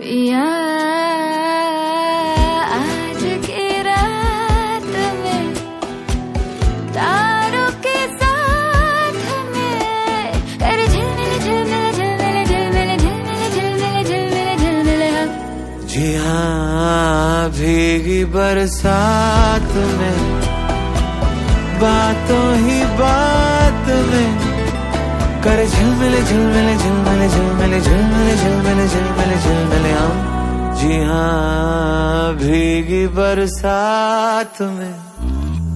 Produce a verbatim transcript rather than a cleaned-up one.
पिया आज की रात में तारों के साथ में कर झिलमिल झिलमिल झिलमिल झिलमिल झिलमिल झिलमिल झिलमिल हम। जी हाँ भीगी बरसात में बातों ही बात में कर झिलमिल झिलमिल झिलमिल झिलमिल झिलमिल झिलमिल झिलमिल झिलमिल हम। जी हाँ भीगी बरसात में